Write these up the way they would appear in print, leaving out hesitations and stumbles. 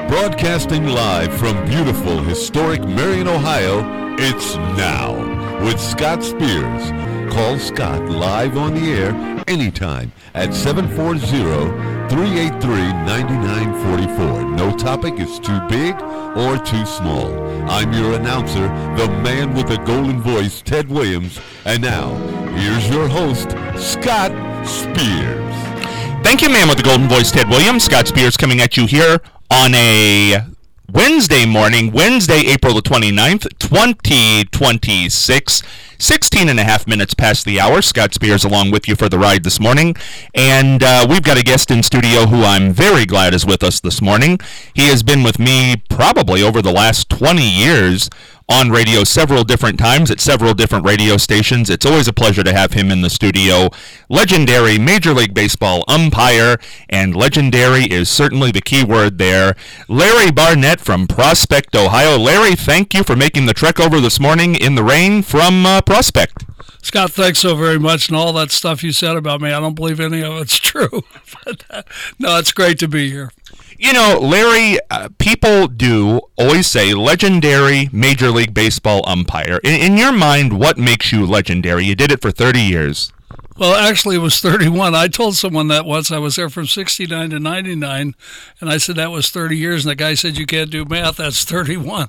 Broadcasting live from beautiful, historic Marion, Ohio, it's Now with Scott Spears. Call Scott live on the air anytime at 740-383-9944. No topic is too big or too small. I'm your announcer, the man with the golden voice, Ted Williams. And now, here's your host, Scott Spears. Thank you, man with the golden voice, Ted Williams. Scott Spears coming at you here on a Wednesday morning, Wednesday, April the 29th, 2026, 16 and a half minutes past the hour. Scott Spears along with you for the ride this morning. And we've got a guest in studio who I'm very glad is with us this morning. He has been with me probably over the last 20 years on radio several different times at several different radio stations. It's always a pleasure to have him in the studio. Legendary Major League Baseball umpire, and legendary is certainly the key word there. Larry Barnett from Prospect, Ohio. Larry, thank you for making the trek over this morning in the rain from Prospect. Scott, thanks so very much, and all that stuff you said about me, I don't believe any of it's true. But, no, it's great to be here. You know, Larry, people do always say legendary Major League Baseball umpire. In your mind, what makes you legendary? You did it for 30 years. Well, actually, it was 31. I told someone that once. I was there from 69 to 99, and I said that was 30 years, and the guy said, you can't do math, that's 31.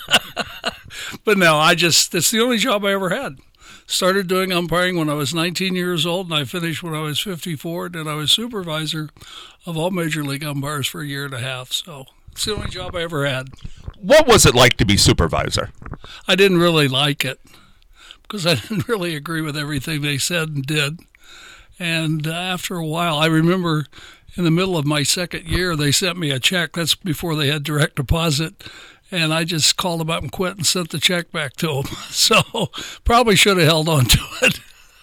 But no, it's the only job I ever had. Started doing umpiring when I was 19 years old, and I finished when I was 54, and then I was supervisor of all Major League umpires for a year and a half. So it's the only job I ever had. What was it like to be supervisor? I didn't really like it because I didn't really agree with everything they said and did. And after a while, I remember in the middle of my second year, they sent me a check. That's before they had direct deposit. And I just called them up and quit and sent the check back to them. So probably should have held on to it.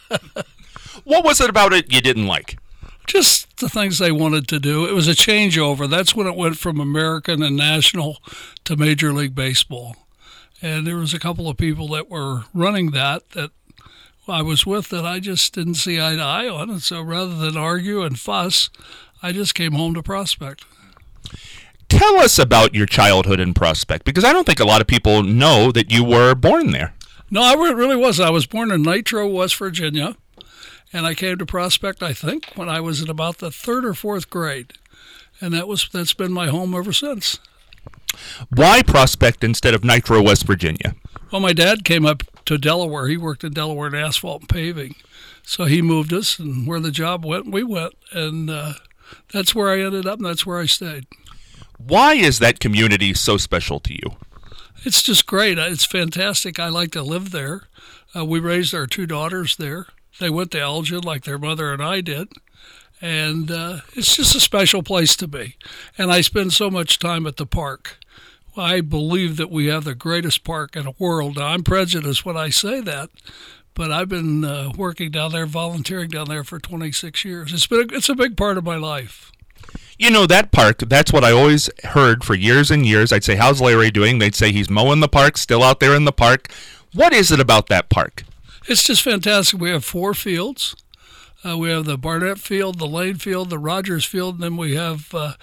What was it about it you didn't like? Just the things they wanted to do. It was a changeover. That's when it went from American and national to Major League Baseball. And there was a couple of people that were running that I was with that I just didn't see eye to eye on. And so rather than argue and fuss, I just came home to Prospect. Tell us about your childhood in Prospect, because I don't think a lot of people know that you were born there. No, I really was. I was born in Nitro, West Virginia, and I came to Prospect, I think, when I was in about the third or fourth grade, and that's been my home ever since. Why Prospect instead of Nitro, West Virginia? Well, my dad came up to Delaware. He worked in Delaware in asphalt and paving, so he moved us, and where the job went, we went, and that's where I ended up, and that's where I stayed. Why is that community so special to you? It's just great. It's fantastic. I like to live there. We raised our two daughters there. They went to Elgin like their mother and I did. And it's just a special place to be. And I spend so much time at the park. I believe that we have the greatest park in the world. Now, I'm prejudiced when I say that, but I've been working down there, volunteering down there for 26 years. It's a big part of my life. You know, that park, that's what I always heard for years and years. I'd say, how's Larry doing? They'd say, he's mowing the park, still out there in the park. What is it about that park? It's just fantastic. We have 4 fields. We have the Barnett Field, the Lane Field, the Rogers Field, and then we have the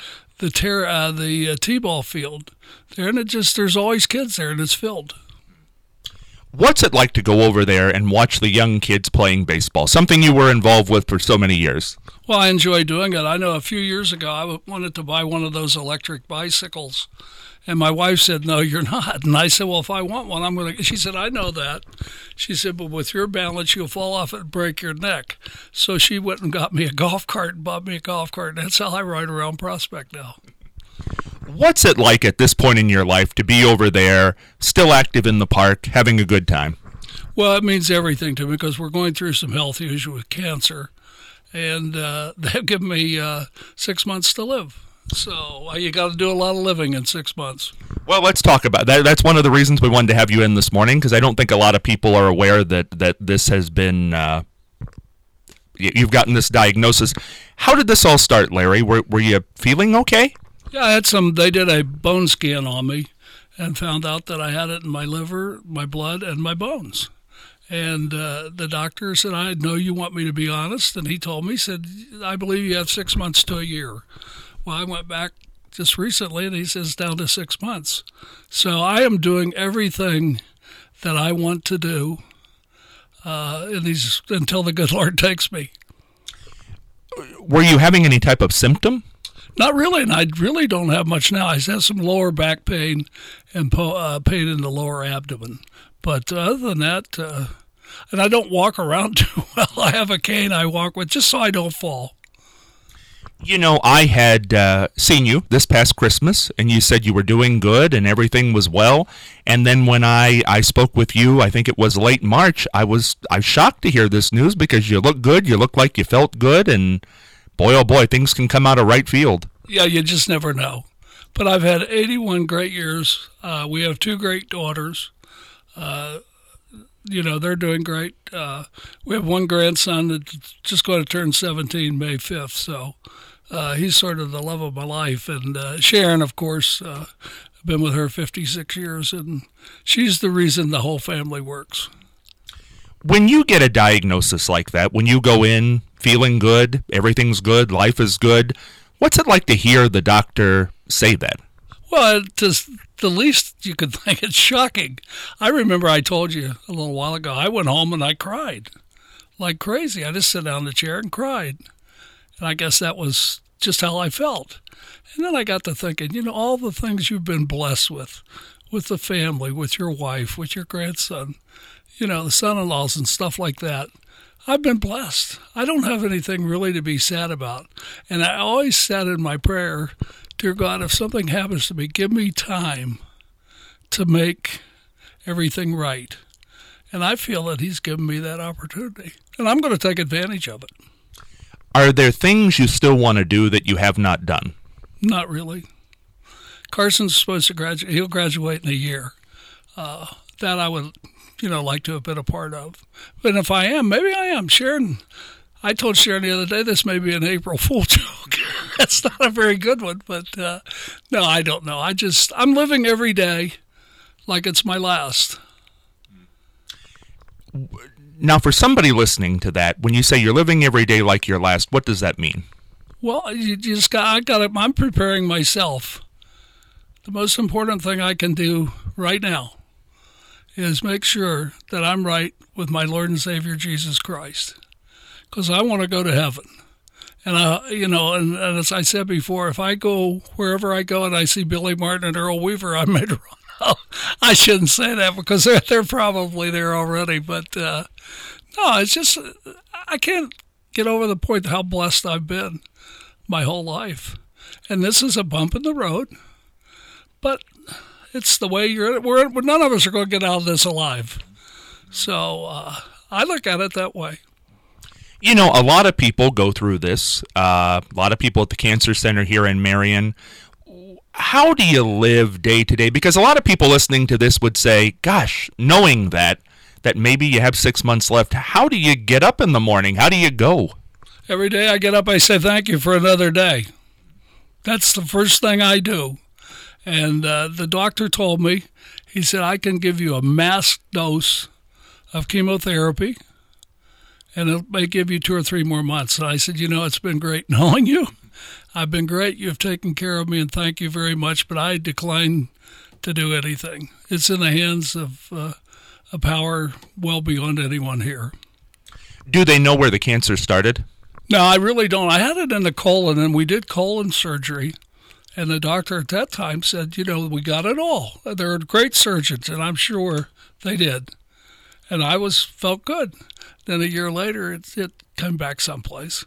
T-ball field there. And there's always kids there, and it's filled. What's it like to go over there and watch the young kids playing baseball, something you were involved with for so many years? Well, I enjoy doing it. I know a few years ago I wanted to buy one of those electric bicycles, and my wife said, no, you're not. And I said, well, if I want one, I'm going to. She said, I know that. She said, but with your balance, you'll fall off it and break your neck. So she went and got me a golf cart and bought me a golf cart, and that's how I ride around Prospect now. What's it like at this point in your life to be over there, still active in the park, having a good time? Well, it means everything to me because we're going through some health issues with cancer, and they've given me 6 months to live. So you got to do a lot of living in 6 months. Well, let's talk about that. That's one of the reasons we wanted to have you in this morning, because I don't think a lot of people are aware that this has been you've gotten this diagnosis. How did this all start, Larry? Were you feeling okay? Yeah, I had they did a bone scan on me and found out that I had it in my liver, my blood, and my bones. And the doctor said, I know you want me to be honest. And he told me, he said, I believe you have 6 months to a year. Well, I went back just recently, and he says down to 6 months. So I am doing everything that I want to do until the good Lord takes me. Were you having any type of symptom? Not really, and I really don't have much now. I have some lower back pain and pain in the lower abdomen. But other than that, and I don't walk around too well. I have a cane I walk with just so I don't fall. You know, I had seen you this past Christmas, and you said you were doing good and everything was well. And then when I spoke with you, I think it was late March, I was shocked to hear this news because you look good, you look like you felt good, and boy, oh boy, things can come out of right field. Yeah, you just never know. But I've had 81 great years. We have 2 great daughters. They're doing great. We have 1 grandson that's just going to turn 17 May 5th, so he's sort of the love of my life. And Sharon, of course, I've been with her 56 years, and she's the reason the whole family works. When you get a diagnosis like that, when you go in feeling good, everything's good, life is good, what's it like to hear the doctor say that? Well, it's the least you could think. It's shocking. I remember I told you a little while ago, I went home and I cried like crazy. I just sat down in the chair and cried. And I guess that was just how I felt. And then I got to thinking, all the things you've been blessed with the family, with your wife, with your grandson, the son-in-laws and stuff like that. I've been blessed. I don't have anything really to be sad about. And I always said in my prayer, dear God, if something happens to me, give me time to make everything right. And I feel that he's given me that opportunity. And I'm going to take advantage of it. Are there things you still want to do that you have not done? Not really. Carson's supposed to graduate. He'll graduate in a year. That I would, like to have been a part of. But if I am, maybe I am. Sharon, I told Sharon the other day this may be an April Fool joke. That's not a very good one, but no, I don't know. I'm living every day like it's my last. Now, for somebody listening to that, when you say you're living every day like your last, what does that mean? Well, I'm preparing myself. The most important thing I can do right now is make sure that I'm right with my Lord and Savior Jesus Christ, because I want to go to heaven. And and as I said before, if I go wherever I go and I see Billy Martin and Earl Weaver, I may run. Oh, I shouldn't say that because they're probably there already. But no, it's just I can't get over the point how blessed I've been my whole life. And this is a bump in the road, but it's the way none of us are going to get out of this alive. So I look at it that way. A lot of people go through this. A lot of people at the Cancer Center here in Marion. How do you live day to day? Because a lot of people listening to this would say, gosh, knowing that maybe you have 6 months left, how do you get up in the morning? How do you go? Every day I get up, I say thank you for another day. That's the first thing I do. And the doctor told me, he said, I can give you a masked dose of chemotherapy, and it may give you 2 or 3 more months. And I said, it's been great knowing you. I've been great. You've taken care of me, and thank you very much, but I decline to do anything. It's in the hands of a power well beyond anyone here. Do they know where the cancer started? No, I really don't. I had it in the colon, and we did colon surgery. And the doctor at that time said, we got it all. They're great surgeons, and I'm sure they did. And I felt good. Then a year later, it came back someplace.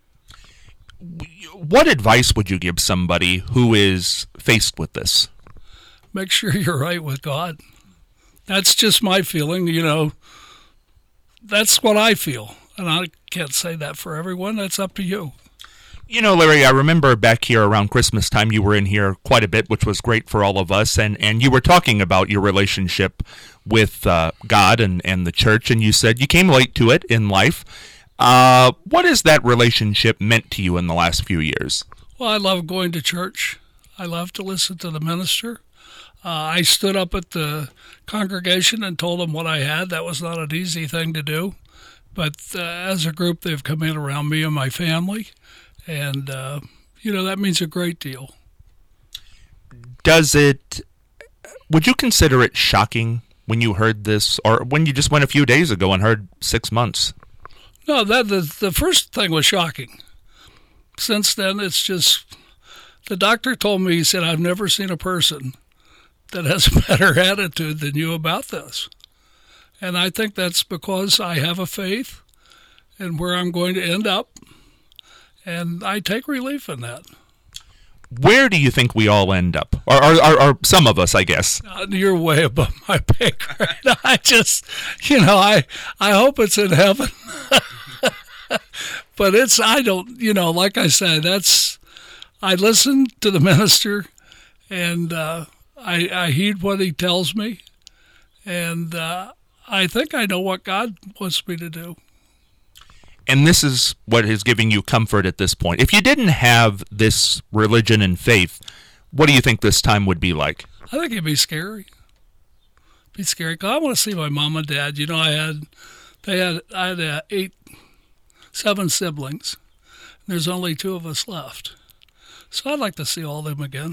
What advice would you give somebody who is faced with this? Make sure you're right with God. That's just my feeling, That's what I feel. And I can't say that for everyone. That's up to you. Larry, I remember back here around Christmas time, you were in here quite a bit, which was great for all of us. And you were talking about your relationship with God and the church. And you said you came late to it in life. What has that relationship meant to you in the last few years? Well, I love going to church. I love to listen to the minister. I stood up at the congregation and told them what I had. That was not an easy thing to do. But as a group, they've come in around me and my family. And, that means a great deal. Would you consider it shocking when you heard this, or when you just went a few days ago and heard 6 months? No, the first thing was shocking. Since then, it's just, the doctor told me, he said, I've never seen a person that has a better attitude than you about this. And I think that's because I have a faith in where I'm going to end up, and I take relief in that. Where do you think we all end up? Or some of us, I guess. You're way above my pay grade. I just, I hope it's in heaven. But I don't, like I said, I listen to the minister, and I heed what he tells me, and I think I know what God wants me to do. And this is what is giving you comfort at this point. If you didn't have this religion and faith, what do you think this time would be like? I think it'd be scary. Be scary, because I want to see my mom and dad. I had 7 siblings. There's only 2 of us left. So I'd like to see all of them again.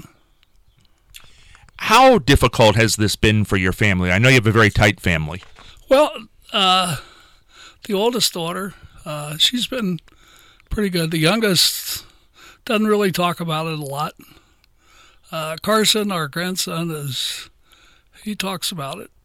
How difficult has this been for your family? I know you have a very tight family. Well, the oldest daughter, she's been pretty good. The youngest doesn't really talk about it a lot. Carson, our grandson, he talks about it,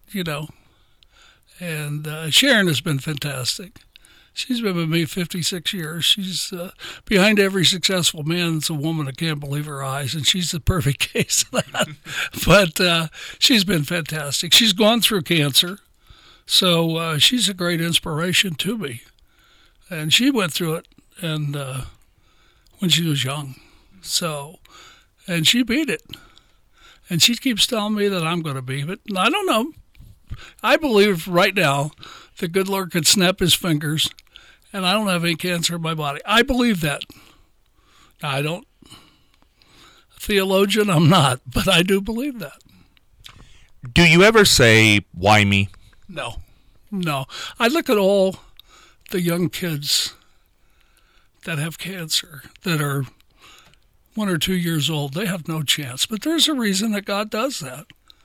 And Sharon has been fantastic. She's been with me 56 years. She's behind every successful man. It's a woman that can't believe her eyes, and she's the perfect case of that. But she's been fantastic. She's gone through cancer, so she's a great inspiration to me. And she went through it and when she was young. So, and she beat it. And she keeps telling me that I'm going to beat it. And I don't know. I believe right now the good Lord could snap his fingers and I don't have any cancer in my body. I believe that. I don't. Theologian, I'm not, but I do believe that. Do you ever say, why me? No. I look at all the young kids that have cancer, that are 1 or 2 years old. They have no chance. But there's a reason that God does that.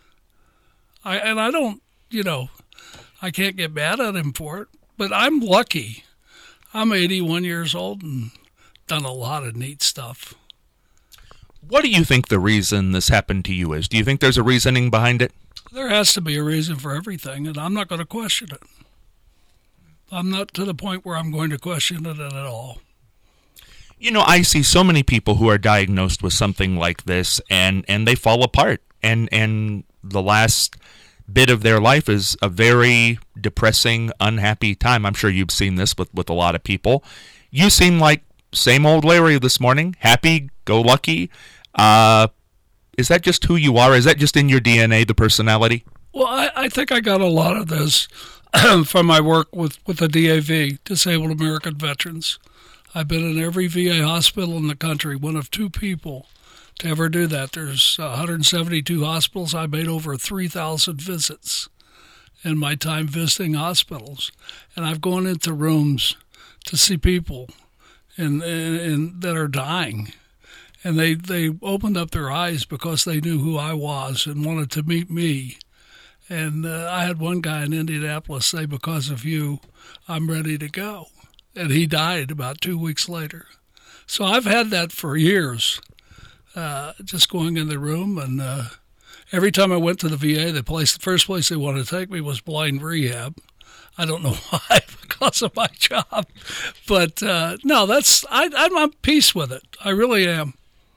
I don't, I can't get mad at him for it, but I'm lucky. I'm 81 years old and done a lot of neat stuff. What do you think the reason this happened to you is? Do you think there's a reasoning behind it? There has to be a reason for everything, and I'm not going to question it. I'm not to the point where I'm going to question it at all. I see so many people who are diagnosed with something like this, and they fall apart, and the last bit of their life is a very depressing, unhappy time. I'm sure you've seen this with a lot of people. You seem like same old Larry this morning, happy-go-lucky. Is that just who you are? Is that just in your DNA, the personality? Well, I think I got a lot of this from my work with the DAV, Disabled American Veterans. I've been in every VA hospital in the country, one of 2 people to ever do that. There's 172 hospitals. I made over 3,000 visits in my time visiting hospitals. And I've gone into rooms to see people that are dying. And they opened up their eyes because they knew who I was and wanted to meet me. And I had one guy in Indianapolis say, because of you, I'm ready to go. And he died about 2 weeks later. So I've had that for years, just going in the room. And every time I went to the VA, the first place they wanted to take me was blind rehab. I don't know why, because of my job. But no, I'm at peace with it. I really am.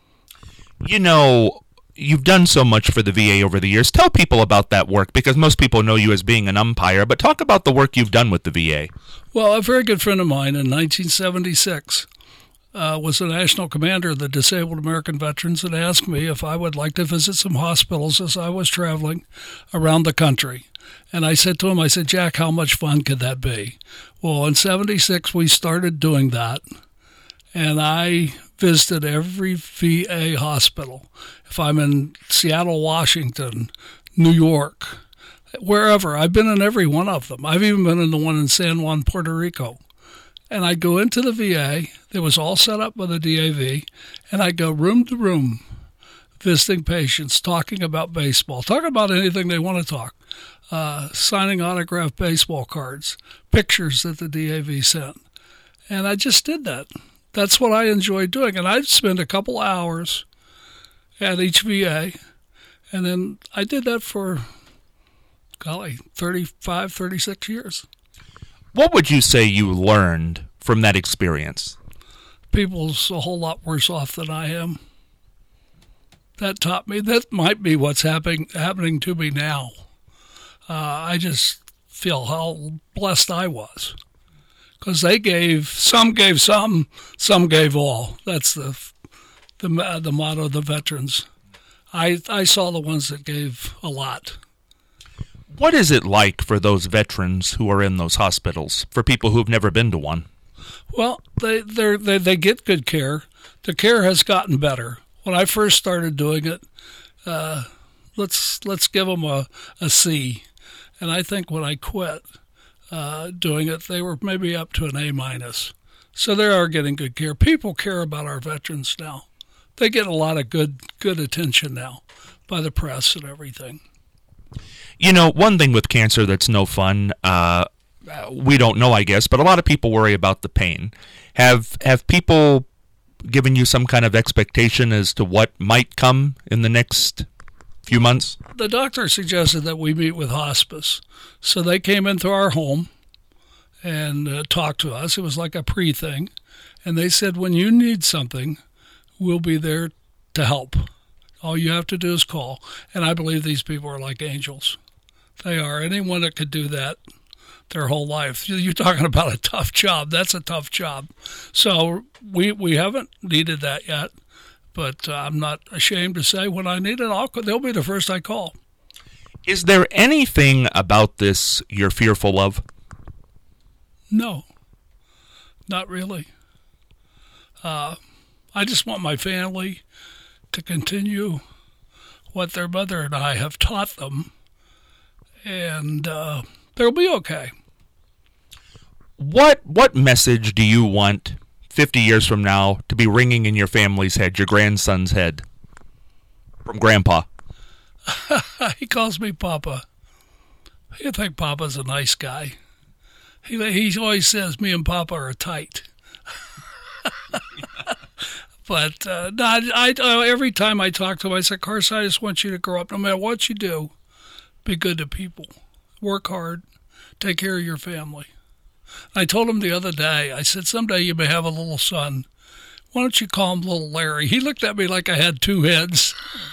You've done so much for the VA over the years. Tell people about that work, because most people know you as being an umpire, but talk about the work you've done with the VA. Well, a very good friend of mine in 1976 was the national commander of the Disabled American Veterans and asked me if I would like to visit some hospitals as I was traveling around the country. And I said to him, Jack, how much fun could that be? Well, in 76, we started doing that, and I visited every VA hospital. If I'm in Seattle, Washington, New York, wherever, I've been in every one of them. I've even been in the one in San Juan, Puerto Rico. And I'd go into the VA. It was all set up by the DAV, and I'd go room to room, visiting patients, talking about baseball, talking about anything they want to talk, signing autographed baseball cards, pictures that the DAV sent. And I just did that. That's what I enjoyed doing. And I'd spend a couple hours at each VA. And then I did that for, 35, 36 years. What would you say you learned from that experience? People's a whole lot worse off than I am. That taught me, that might be what's happening to me now. I just feel how blessed I was. Because some gave some gave all. That's the motto of the veterans. I saw the ones that gave a lot. What is it like for those veterans who are in those hospitals, for people who've never been to one? Well, they get good care. The care has gotten better. When I first started doing it, let's give them a C. And I think when I quit doing it, they were maybe up to an A-. So they are getting good care. People care about our veterans now. They get a lot of good attention now by the press and everything. You know, one thing with cancer that's no fun, we don't know, I guess, but a lot of people worry about the pain. Have people given you some kind of expectation as to what might come in the next few months? The doctor suggested that we meet with hospice. So they came into our home and talked to us. It was like a pre-thing. And they said, when you need something, we'll be there to help. All you have to do is call. And I believe these people are like angels. They are. Anyone that could do that their whole life. You're talking about a tough job. That's a tough job. So we haven't needed that yet. But I'm not ashamed to say when I need it, they'll be the first I call. Is there anything about this you're fearful of? No, not really. I just want my family to continue what their mother and I have taught them, and they'll be okay. What message do you want 50 years from now to be ringing in your family's head, your grandson's head, from Grandpa? He calls me Papa. I think Papa's a nice guy. He always says me and Papa are tight. But every time I talk to him, I say, Carson, I just want you to grow up. No matter what you do, be good to people. Work hard. Take care of your family. I told him the other day, I said, someday you may have a little son. Why don't you call him Little Larry? He looked at me like I had two heads.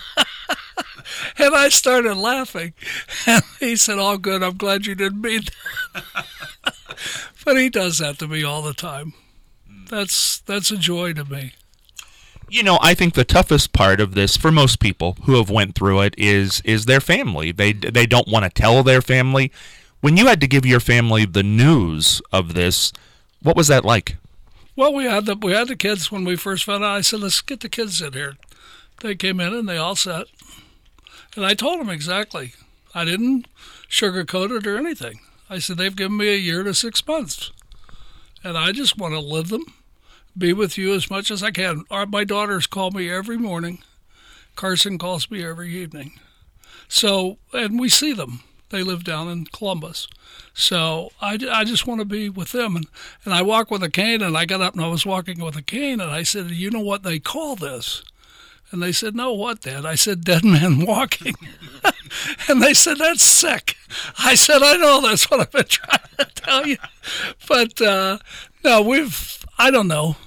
And I started laughing. And he said, oh, good, I'm glad you didn't mean that. But he does that to me all the time. That's a joy to me. You know, I think the toughest part of this for most people who have went through it is their family. They don't want to tell their family. When you had to give your family the news of this, what was that like? Well, we had the kids when we first found out. I said, let's get the kids in here. They came in and they all sat. And I told them exactly. I didn't sugarcoat it or anything. I said, they've given me a year to 6 months. And I just want to live them, be with you as much as I can. My daughters call me every morning. Carson calls me every evening. So, and we see them. They live down in Columbus. So I just want to be with them. And I walk with a cane, and I got up and I was walking with a cane, and I said, you know what they call this? And they said, no, what, Dad? I said, dead man walking. And they said, that's sick. I said, I know, that's what I've been trying to tell you. But, no, I don't know.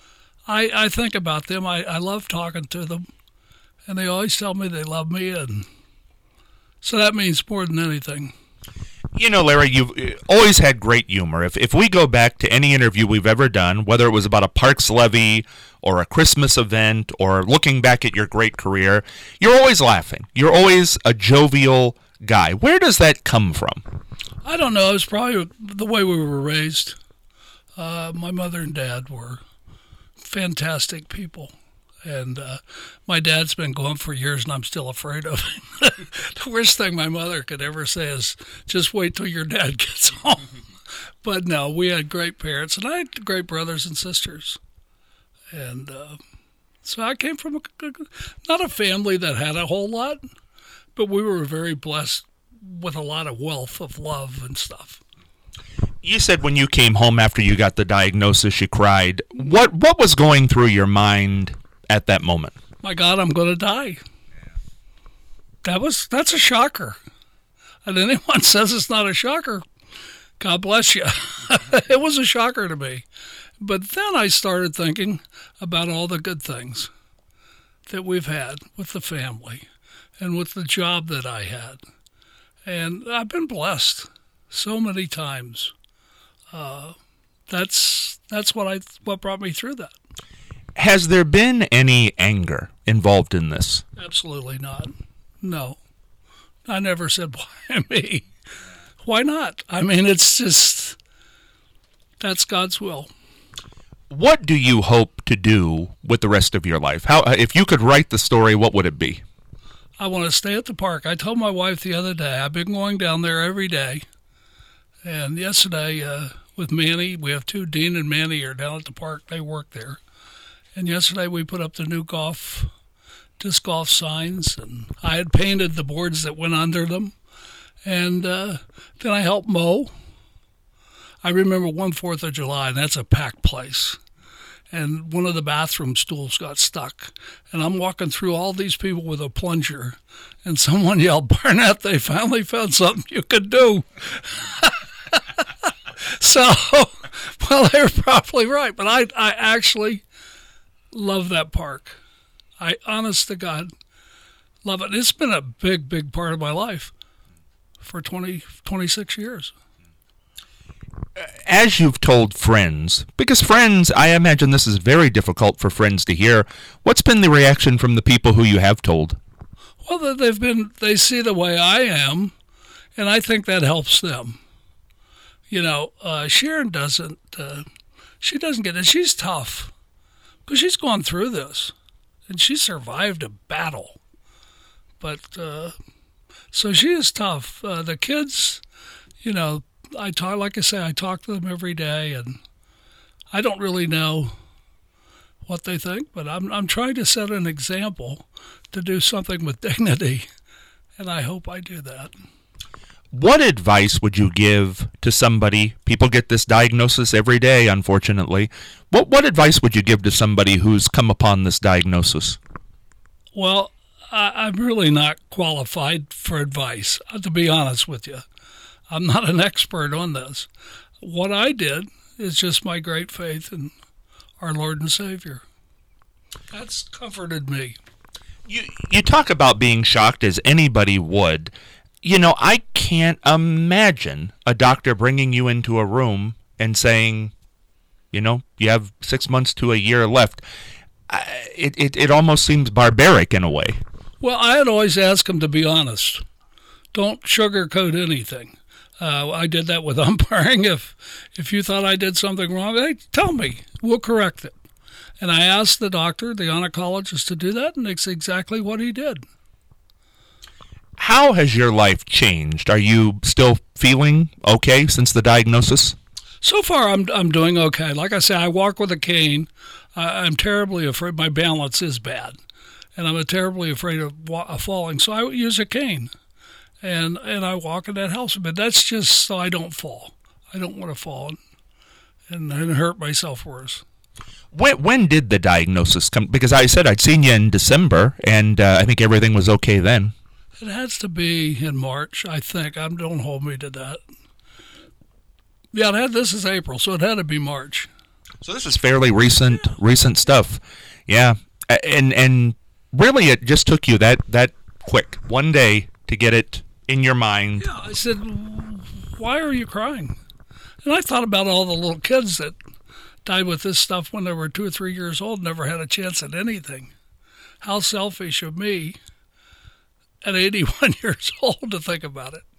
I think about them. I love talking to them. And they always tell me they love me, and so that means more than anything. You know, Larry, you've always had great humor. If we go back to any interview we've ever done, whether it was about a parks levy or a Christmas event or looking back at your great career, you're always laughing. You're always a jovial guy. Where does that come from? I don't know. It's probably the way we were raised. My mother and dad were fantastic people. And my dad's been gone for years, and I'm still afraid of him. The worst thing my mother could ever say is, just wait till your dad gets home. But no, we had great parents, and I had great brothers and sisters. And So I came from not a family that had a whole lot, but we were very blessed with a lot of wealth of love and stuff. You said when you came home after you got the diagnosis, you cried. What was going through your mind at that moment? My God, I'm going to die. That's a shocker. And anyone says it's not a shocker, God bless you. It was a shocker to me. But then I started thinking about all the good things that we've had with the family and with the job that I had. And I've been blessed so many times. That's what brought me through that. Has there been any anger involved in this? Absolutely not. No. I never said, why me? Why not? I mean, it's just, that's God's will. What do you hope to do with the rest of your life? If you could write the story, what would it be? I want to stay at the park. I told my wife the other day, I've been going down there every day. And yesterday, with Manny, we have two, Dean and Manny are down at the park. They work there. And yesterday we put up the new disc golf signs, and I had painted the boards that went under them. And then I helped mow. I remember one 4th of July, and that's a packed place. And one of the bathroom stools got stuck. And I'm walking through all these people with a plunger. And someone yelled, Barnett, they finally found something you could do. So, well, they were probably right. But I actually love that park. I, honest to God, love it. It's been a big, big part of my life for 26 years. As you've told friends, because friends, I imagine this is very difficult for friends to hear, what's been the reaction from the people who you have told? Well, they see the way I am, and I think that helps them. You know, Sharon doesn't get it. She's tough because she's gone through this, and she survived a battle. But, so she is tough. The kids, you know, I talk to them every day, and I don't really know what they think, but I'm trying to set an example to do something with dignity, and I hope I do that. What advice would you give to somebody? People get this diagnosis every day, unfortunately. What advice would you give to somebody who's come upon this diagnosis? Well, I'm really not qualified for advice, to be honest with you. I'm not an expert on this. What I did is just my great faith in our Lord and Savior. That's comforted me. You talk about being shocked as anybody would. You know, I can't imagine a doctor bringing you into a room and saying, you know, you have 6 months to a year left. It almost seems barbaric in a way. Well, I had always asked him to be honest. Don't sugarcoat anything. I did that with umpiring. If you thought I did something wrong, hey, tell me. We'll correct it. And I asked the doctor, the oncologist, to do that, and it's exactly what he did. How has your life changed? Are you still feeling okay since the diagnosis? So far, I'm doing okay. Like I say, I walk with a cane. I'm terribly afraid. My balance is bad, and I'm terribly afraid of falling. So I use a cane, and I walk, and that helps a bit. That's just so I don't fall. I don't want to fall and hurt myself worse. When did the diagnosis come? Because I said I'd seen you in December, and I think everything was okay then. It has to be in March, I think. Don't hold me to that. Yeah, this is April, so it had to be March. So this is fairly recent stuff. Yeah. And really it just took you that quick, one day, to get it in your mind. Yeah, I said, why are you crying? And I thought about all the little kids that died with this stuff when they were 2 or 3 years old, never had a chance at anything. How selfish of me at 81 years old to think about it.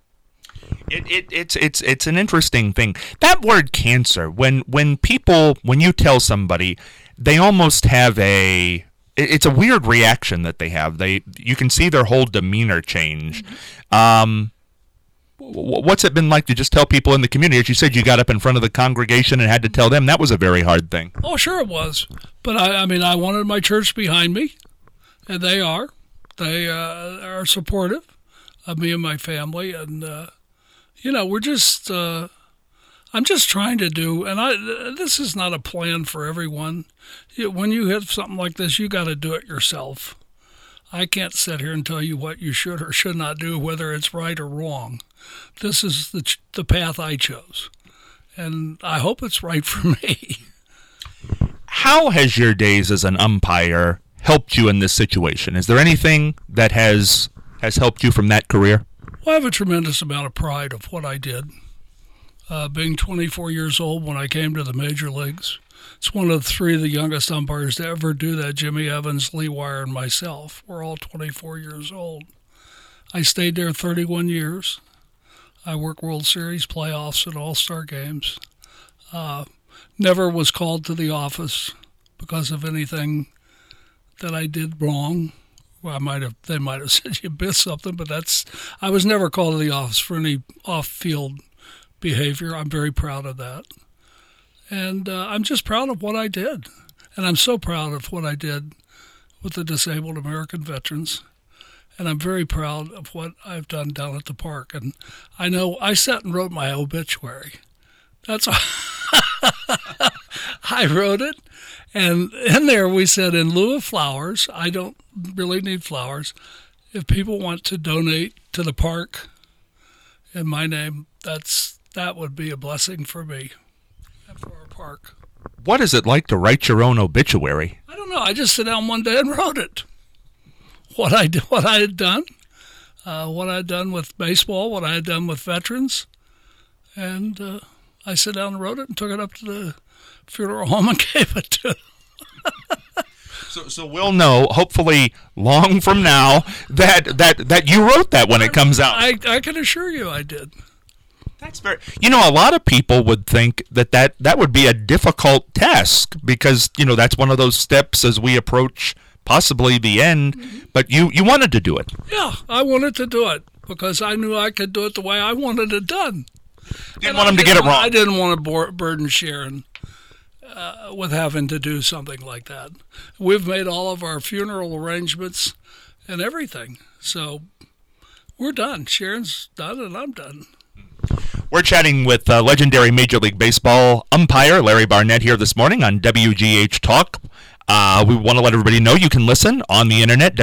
It's an interesting thing. That word cancer, when you tell somebody, they almost have it's a weird reaction that they have. You can see their whole demeanor change. What's it been like to just tell people in the community? As you said, you got up in front of the congregation and had to tell them. That was a very hard thing. Oh, sure it was. But I mean, I wanted my church behind me, and they are. They are supportive of me and my family, and we're just. I'm just trying to do, and this is not a plan for everyone. When you hit something like this, you got to do it yourself. I can't sit here and tell you what you should or should not do, whether it's right or wrong. This is the path I chose, and I hope it's right for me. How has your days as an umpire helped you in this situation? Is there anything that has helped you from that career? Well, I have a tremendous amount of pride of what I did. Being 24 years old when I came to the major leagues, it's one of three of the youngest umpires to ever do that, Jimmy Evans, Lee Wire, and myself. We're all 24 years old. I stayed there 31 years. I worked World Series, playoffs, and All-Star games. Never was called to the office because of anything that I did wrong. Well, they might have said you missed something, but I was never called to the office for any off-field behavior. I'm very proud of that. And I'm just proud of what I did. And I'm so proud of what I did with the disabled American veterans. And I'm very proud of what I've done down at the park. And I know I sat and wrote my obituary. That's I wrote it. And in there we said, in lieu of flowers, I don't really need flowers. If people want to donate to the park in my name, that would be a blessing for me and for our park. What is it like to write your own obituary? I don't know. I just sat down one day and wrote it. What I had done, what I had done with baseball, what I had done with veterans, and I sat down and wrote it and took it up to the funeral home and gave it to them. So we'll know, hopefully, long from now, that you wrote that when it comes out. I can assure you I did. That's very. A lot of people would think that would be a difficult task because that's one of those steps as we approach possibly the end. Mm-hmm. But you wanted to do it. Yeah, I wanted to do it because I knew I could do it the way I wanted it done. Didn't want them to get it wrong. I didn't want to burden Sharon with having to do something like that. We've made all of our funeral arrangements and everything, so we're done. Sharon's done, and I'm done. We're chatting with legendary Major League Baseball umpire Larry Barnett here this morning on WGH Talk. We want to let everybody know you can listen on the internet,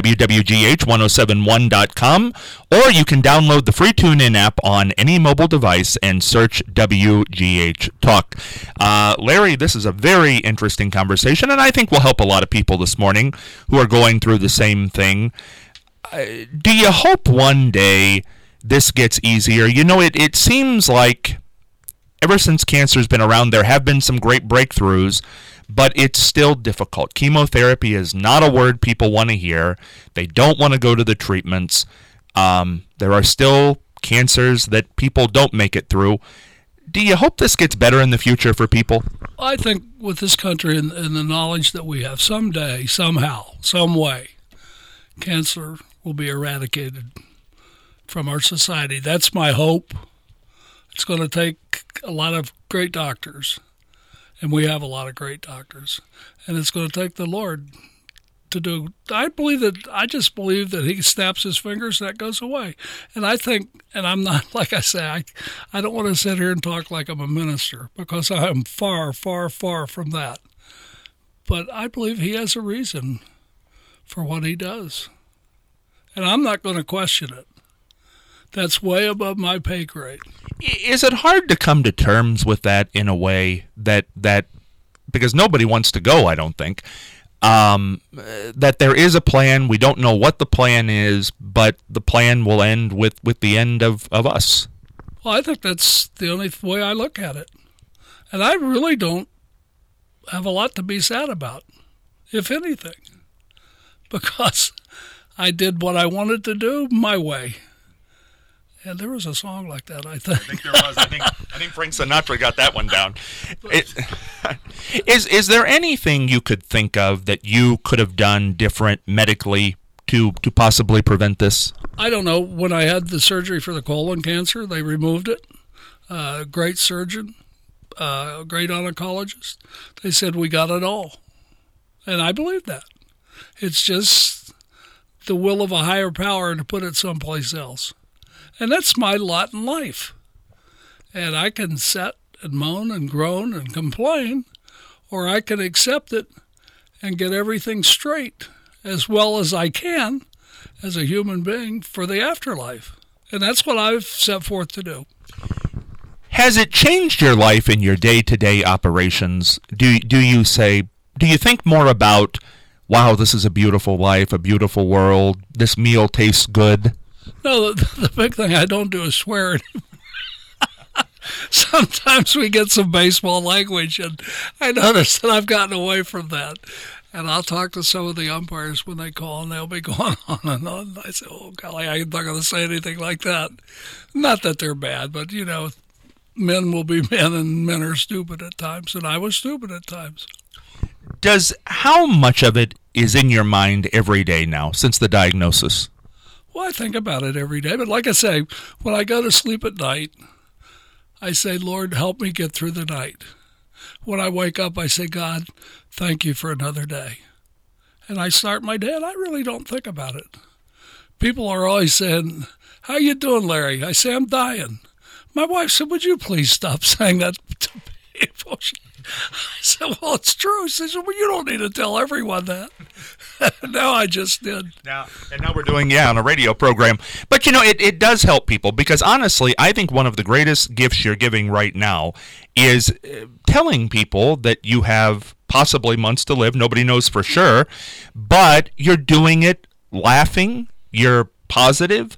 WWGH1071.com, or you can download the free TuneIn app on any mobile device and search WGH Talk. Larry, this is a very interesting conversation, and I think will help a lot of people this morning who are going through the same thing. Do you hope one day this gets easier? It seems like ever since cancer's been around, there have been some great breakthroughs, but it's still difficult. Chemotherapy is not a word people want to hear. They don't want to go to the treatments. There are still cancers that people don't make it through. Do you hope this gets better in the future for people? I think with this country and the knowledge that we have, someday, somehow, some way, cancer will be eradicated from our society. That's my hope. It's going to take a lot of great doctors, and we have a lot of great doctors, and it's going to take the Lord to do. I just believe that he snaps his fingers and that goes away. And I think, and I'm not, like I say, I don't want to sit here and talk like I'm a minister because I am far, far, far from that. But I believe he has a reason for what he does. And I'm not going to question it. That's way above my pay grade. Is it hard to come to terms with that in a way that because nobody wants to go, I don't think, that there is a plan, we don't know what the plan is, but the plan will end with the end of us? Well, I think that's the only way I look at it. And I really don't have a lot to be sad about, if anything, because I did what I wanted to do my way. And there was a song like that, I think. I think there was. I think Frank Sinatra got that one down. Is there anything you could think of that you could have done different medically to possibly prevent this? I don't know. When I had the surgery for the colon cancer, they removed it. Great surgeon, great oncologist. They said, we got it all. And I believe that. It's just the will of a higher power to put it someplace else. And that's my lot in life. And I can sit and moan and groan and complain, or I can accept it and get everything straight as well as I can as a human being for the afterlife. And that's what I've set forth to do. Has it changed your life in your day-to-day operations? Do you think more about, wow, this is a beautiful life, a beautiful world, this meal tastes good? No, the big thing I don't do is swear anymore. Sometimes we get some baseball language, and I notice that I've gotten away from that. And I'll talk to some of the umpires when they call, and they'll be going on and on. I say, oh, golly, I'm not going to say anything like that. Not that they're bad, but, men will be men, and men are stupid at times, and I was stupid at times. How much of it is in your mind every day now since the diagnosis? Well, I think about it every day, but like I say, when I go to sleep at night, I say, Lord, help me get through the night. When I wake up, I say, God, thank you for another day. And I start my day, and I really don't think about it. People are always saying, how you doing, Larry? I say, I'm dying. My wife said, would you please stop saying that to people? I said, well, it's true. She said, well, you don't need to tell everyone that. Now I just did. Now we're doing, on a radio program. But, it does help people because, honestly, I think one of the greatest gifts you're giving right now is telling people that you have possibly months to live. Nobody knows for sure. But you're doing it laughing. You're positive.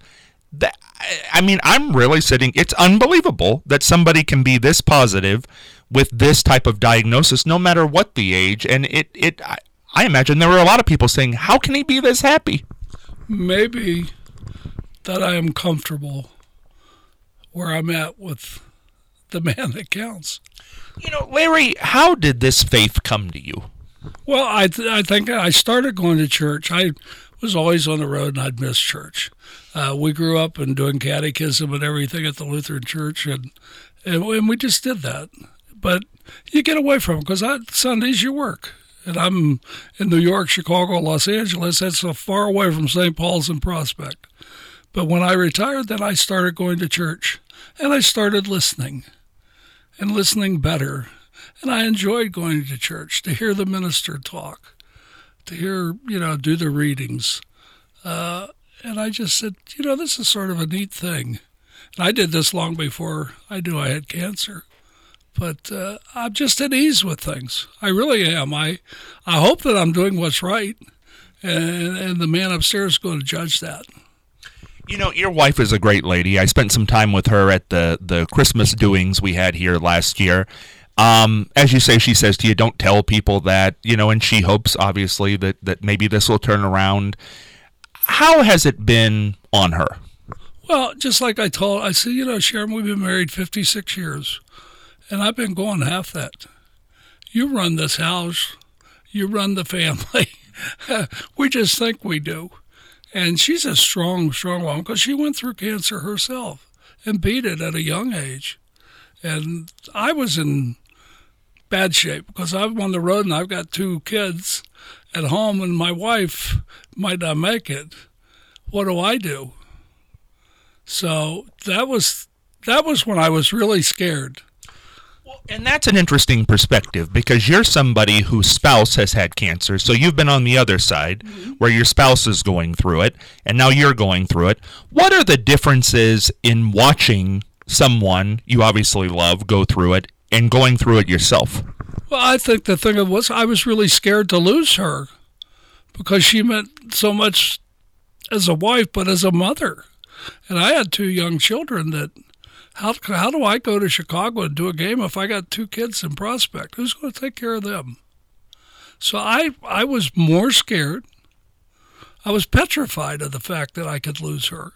I'm really sitting. It's unbelievable that somebody can be this positive with this type of diagnosis, no matter what the age. And I imagine there were a lot of people saying, how can he be this happy? Maybe that I am comfortable where I'm at with the man that counts. Larry, how did this faith come to you? Well, I think I started going to church. I was always on the road, and I'd miss church. We grew up and doing catechism and everything at the Lutheran Church, and we just did that. But you get away from it because Sundays you work. And I'm in New York, Chicago, Los Angeles. That's so far away from St. Paul's and Prospect. But when I retired, then I started going to church. And I started listening and listening better. And I enjoyed going to church to hear the minister talk, to hear, do the readings. And I just said, this is sort of a neat thing. And I did this long before I knew I had cancer. But I'm just at ease with things. I really am. I hope that I'm doing what's right, and the man upstairs is going to judge that. Your wife is a great lady. I spent some time with her at the Christmas doings we had here last year. As you say, she says to you, don't tell people that, and she hopes, obviously, that maybe this will turn around. How has it been on her? Well, just like I said, Sharon, we've been married 56 years. And I've been going half that. You run this house. You run the family. We just think we do. And she's a strong, strong woman because she went through cancer herself and beat it at a young age. And I was in bad shape because I'm on the road and I've got 2 kids at home and my wife might not make it. What do I do? So that was when I was really scared. And that's an interesting perspective because you're somebody whose spouse has had cancer, so you've been on the other side where your spouse is going through it, and now you're going through it. What are the differences in watching someone you obviously love go through it and going through it yourself? Well, I think the thing was I was really scared to lose her because she meant so much as a wife, but as a mother. And I had 2 young children that... How do I go to Chicago and do a game if I got 2 kids in Prospect? Who's going to take care of them? So I was more scared. I was petrified of the fact that I could lose her.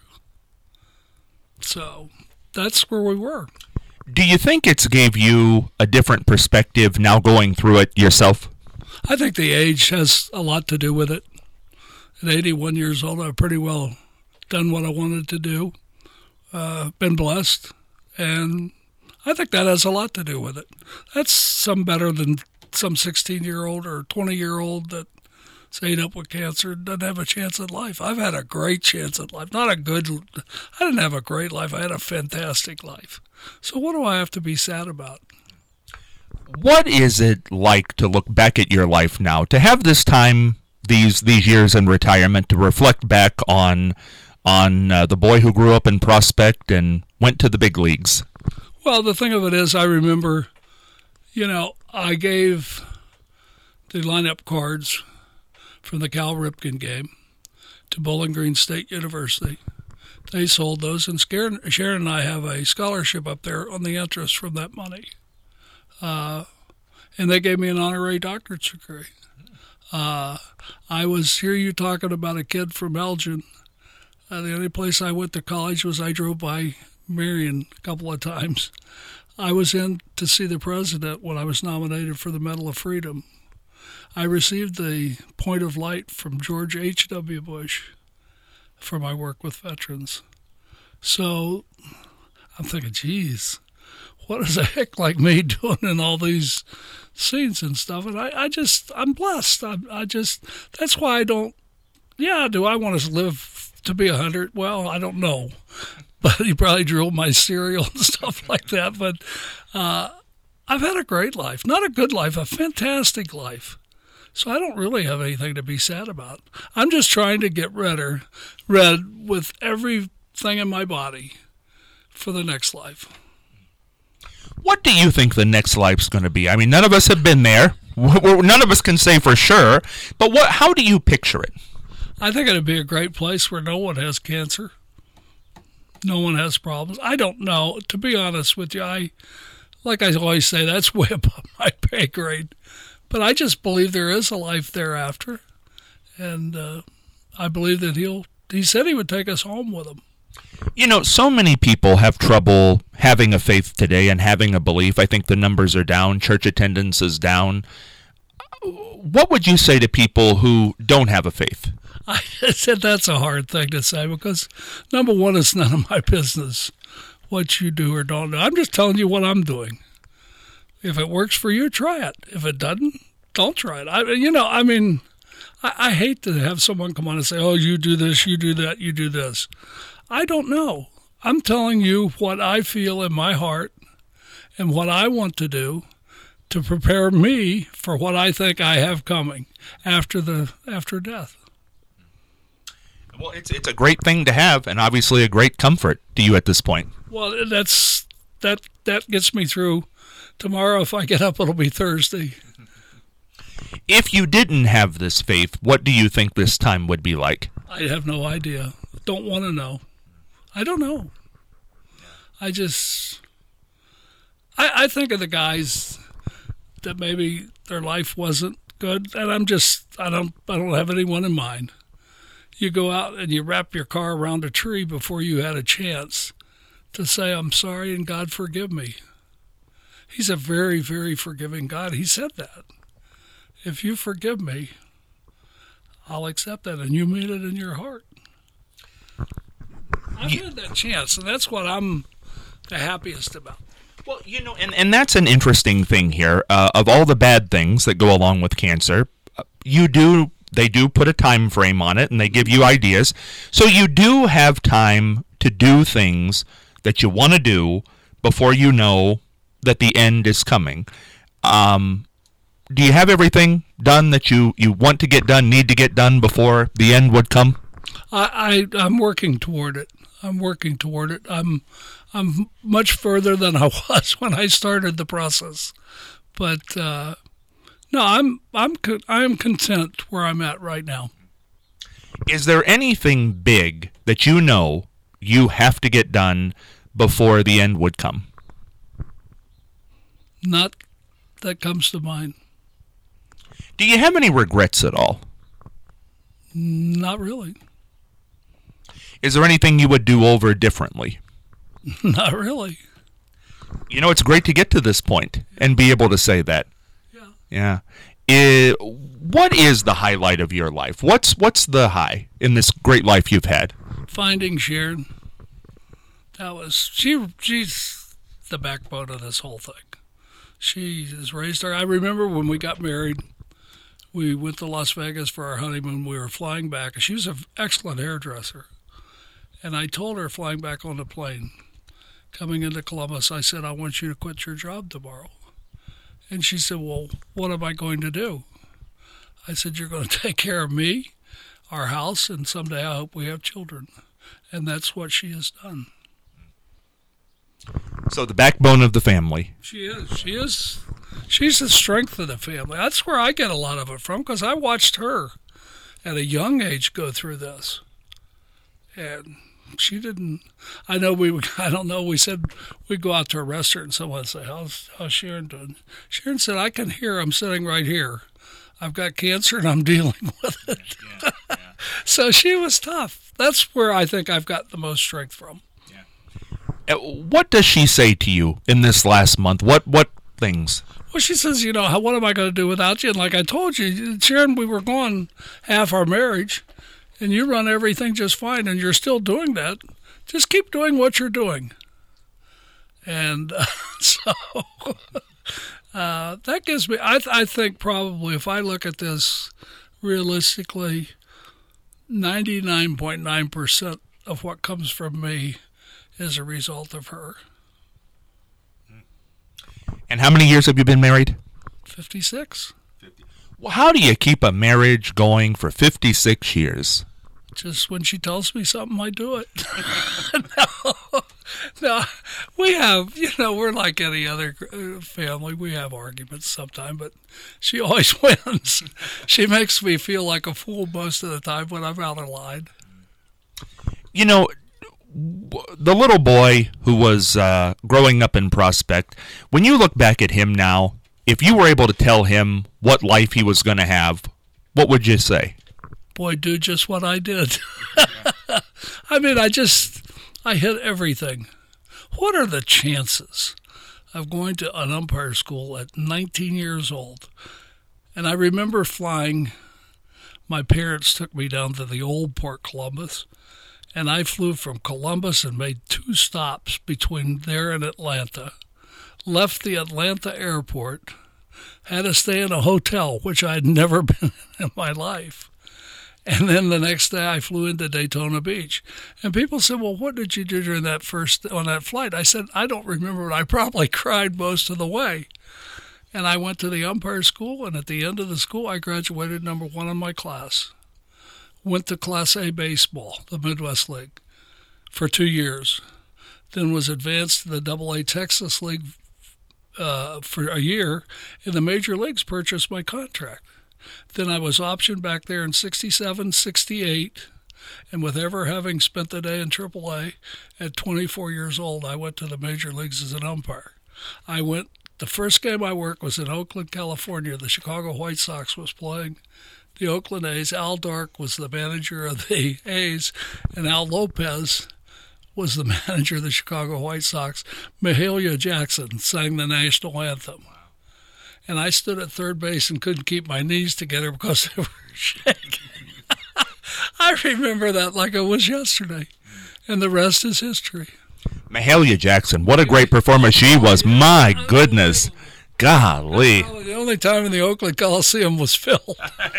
So that's where we were. Do you think it's gave you a different perspective now going through it yourself? I think the age has a lot to do with it. At 81 years old, I've pretty well done what I wanted to do, been blessed, and I think that has a lot to do with it. That's some better than some 16-year-old or 20-year-old that's ate up with cancer and doesn't have a chance at life. I've had a great chance at life. I didn't have a great life. I had a fantastic life. So what do I have to be sad about? What is it like to look back at your life now, to have this time, these years in retirement, to reflect back on the boy who grew up in Prospect and went to the big leagues? Well, the thing of it is, I remember, I gave the lineup cards from the Cal Ripken game to Bowling Green State University. They sold those, and Sharon and I have a scholarship up there on the interest from that money. And they gave me an honorary doctorate degree. I hear you talking about a kid from Elgin. The only place I went to college was I drove by Marion a couple of times. I was in to see the president when I was nominated for the Medal of Freedom. I received the Point of Light from George H.W. Bush for my work with veterans. So I'm thinking, geez, what is a heck like me doing in all these scenes and stuff? And I'm blessed. That's why I don't, do I want to live to be 100? Well, I don't know. But you probably drew my cereal and stuff like that. But I've had a great life. Not a good life, a fantastic life. So I don't really have anything to be sad about. I'm just trying to get rid with everything in my body for the next life. What do you think the next life's going to be? I mean, none of us have been there. None of us can say for sure. But how do you picture it? I think it'd be a great place where no one has cancer. No one has problems. I don't know. To be honest with you, like I always say, that's way above my pay grade. But I just believe there is a life thereafter. And I believe that he said he would take us home with him. So many people have trouble having a faith today and having a belief. I think the numbers are down. Church attendance is down. What would you say to people who don't have a faith? I said that's a hard thing to say because, number one, it's none of my business what you do or don't do. I'm just telling you what I'm doing. If it works for you, try it. If it doesn't, don't try it. I hate to have someone come on and say, oh, you do this, you do that, you do this. I don't know. I'm telling you what I feel in my heart and what I want to do to prepare me for what I think I have coming after death. Well, it's a great thing to have, and obviously a great comfort to you at this point. Well, that gets me through. Tomorrow, if I get up, it'll be Thursday. If you didn't have this faith, what do you think this time would be like? I have no idea. Don't want to know. I don't know. I think of the guys that maybe their life wasn't good, and I don't have anyone in mind. You go out and you wrap your car around a tree before you had a chance to say, I'm sorry and God forgive me. He's a very, very forgiving God. He said that. If you forgive me, I'll accept that. And you mean it in your heart. I've had that chance, and that's what I'm the happiest about. Well, and that's an interesting thing here. Of all the bad things that go along with cancer, they do put a time frame on it, and they give you ideas. So you do have time to do things that you want to do before you know that the end is coming. Do you have everything done that you want to get done, need to get done before the end would come? I'm working toward it. I'm much further than I was when I started the process. But no, I am content where I'm at right now. Is there anything big that you have to get done before the end would come? Not that comes to mind. Do you have any regrets at all? Not really. Is there anything you would do over differently? Not really. It's great to get to this point and be able to say that. Yeah. What is the highlight of your life? What's the high in this great life you've had? Finding Sharon. She's the backbone of this whole thing. She has raised her. I remember when we got married, we went to Las Vegas for our honeymoon. We were flying back. She was an excellent hairdresser. And I told her flying back on the plane, coming into Columbus, I said, I want you to quit your job tomorrow. And she said, well, what am I going to do? I said, you're going to take care of me, our house, and someday I hope we have children. And that's what she has done. So the backbone of the family. She is. She's the strength of the family. That's where I get a lot of it from, because I watched her at a young age go through this. And she didn't. I don't know. We said we'd go out to a restaurant and someone would say, how's Sharon doing? Sharon said, I can hear. I'm sitting right here. I've got cancer and I'm dealing with it. Yeah. So she was tough. That's where I think I've got the most strength from. Yeah. What does she say to you in this last month? What things? Well, she says, what am I going to do without you? And like I told you, Sharon, we were gone half our marriage. And you run everything just fine, and you're still doing that. Just keep doing what you're doing. And that gives me, I think probably if I look at this realistically, 99.9% of what comes from me is a result of her. And how many years have you been married? 56. Well, how do you keep a marriage going for 56 years? Just when she tells me something, I do it. No, we have, we're like any other family. We have arguments sometimes, but she always wins. She makes me feel like a fool most of the time when I'm out of line. The little boy who was growing up in Prospect, when you look back at him now, if you were able to tell him what life he was going to have, what would you say? Boy, do just what I did. I mean, I hit everything. What are the chances of going to an umpire school at 19 years old? And I remember flying. My parents took me down to the old Port Columbus, and I flew from Columbus and made 2 stops between there and Atlanta. Left the Atlanta airport, had to stay in a hotel, which I'd never been in my life. And then the next day I flew into Daytona Beach. And people said, well, what did you do during on that flight? I said, I don't remember, but I probably cried most of the way. And I went to the umpire school, and at the end of the school, I graduated number 1 in my class. Went to Class A baseball, the Midwest League, for 2 years. Then was advanced to the Double-A Texas League for a year, and the major leagues purchased my contract. Then I was optioned back there in 67, 68, and with ever having spent the day in AAA, at 24 years old, I went to the major leagues as an umpire. The first game I worked was in Oakland, California. The Chicago White Sox was playing the Oakland A's. Al Dark was the manager of the A's, and Al Lopez was the manager of the Chicago White Sox. Mahalia Jackson sang the national anthem. And I stood at third base and couldn't keep my knees together because they were shaking. I remember that like it was yesterday. And the rest is history. Mahalia Jackson, what a great performer she was. My goodness. Golly. The only time in the Oakland Coliseum was filled.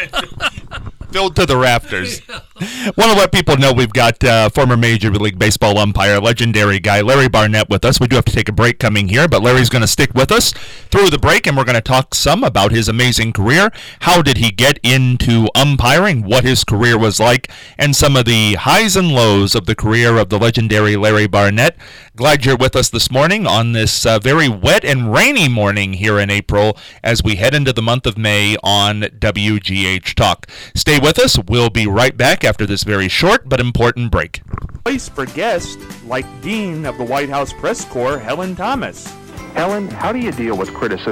Filled to the rafters. Want to let people know we've got former Major League Baseball umpire, legendary guy, Larry Barnett with us. We do have to take a break coming here, but Larry's going to stick with us through the break, and we're going to talk some about his amazing career. How did he get into umpiring, what his career was like, and some of the highs and lows of the career of the legendary Larry Barnett. Glad you're with us this morning on this very wet and rainy morning here in April as we head into the month of May on WGH Talk. Stay with us. We'll be right back after this very short but important break. Place for guests like Dean of the White House Press Corps, Helen Thomas. Helen, how do you deal with criticism